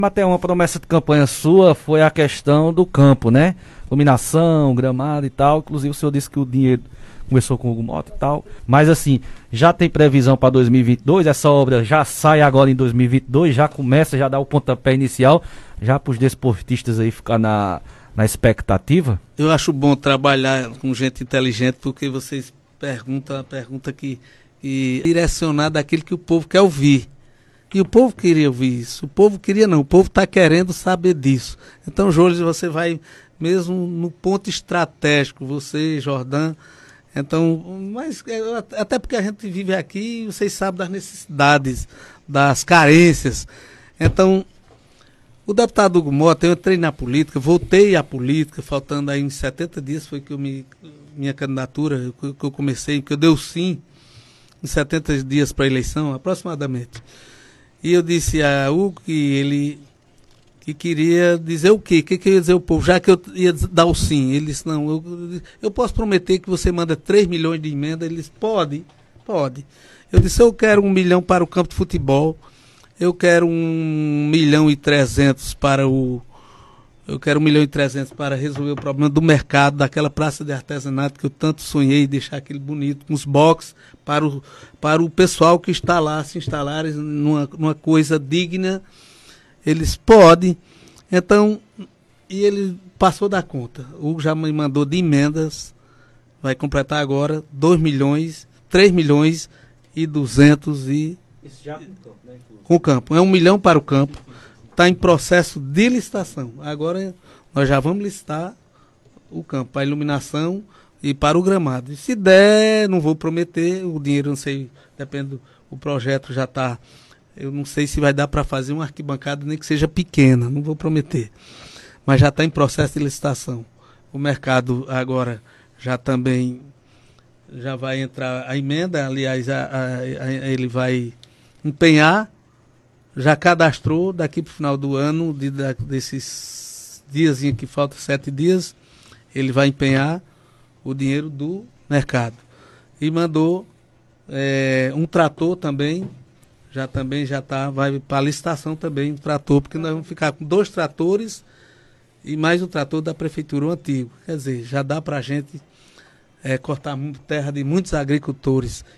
Até uma promessa de campanha sua foi a questão do campo, né? Iluminação, gramado e tal. Inclusive o senhor disse que o dinheiro começou com o Hugo Mota e tal. Mas assim, já tem previsão para 2022? Essa obra já sai agora em 2022? Já começa, já dá o pontapé inicial? Já para os desportistas aí ficar na expectativa? Eu acho bom trabalhar com gente inteligente, porque vocês perguntam a pergunta que direcionada àquilo que o povo quer ouvir. E o povo queria ouvir isso. O povo queria não, o povo está querendo saber disso. Então, Júlio, você vai mesmo no ponto estratégico, você, Jordão. Então, mas até porque a gente vive aqui, vocês sabem das necessidades, das carências. Então, o deputado Hugo Mota, eu entrei na política, voltei à política, faltando aí uns 70 dias, foi que minha candidatura, que eu comecei, que eu dei o sim, uns 70 dias para a eleição, aproximadamente. E eu disse a Hugo que queria dizer o quê? O que eu ia dizer ao povo? Já que eu ia dar o sim. Ele disse, não, eu posso prometer que você manda 3 milhões de emenda. Ele disse, pode. Eu disse, eu quero 1 milhão para o campo de futebol, eu quero 1 milhão e 300 para para resolver o problema do mercado, daquela praça de artesanato que eu tanto sonhei, deixar aquele bonito, com os boxes, para o pessoal que está lá se instalarem numa coisa digna. Eles podem. Então, e ele passou da conta. O Hugo já me mandou de emendas, vai completar agora 2 milhões, 3 milhões e 200 e... Isso já com o campo, né? Com o campo. É 1 milhão para o campo. Está em processo de licitação. Agora nós já vamos licitar o campo para a iluminação e para o gramado. E se der, não vou prometer, o dinheiro não sei, depende o projeto já está. Eu não sei se vai dar para fazer uma arquibancada, nem que seja pequena, não vou prometer. Mas já está em processo de licitação. O mercado agora já também já vai entrar a emenda, aliás, ele vai empenhar, já cadastrou daqui para o final do ano, desses dias que faltam 7 dias, ele vai empenhar o dinheiro do mercado. E mandou um trator também já vai para a licitação também, um trator, porque nós vamos ficar com 2 tratores e mais o trator da prefeitura, o antigo. Quer dizer, já dá para a gente cortar terra de muitos agricultores.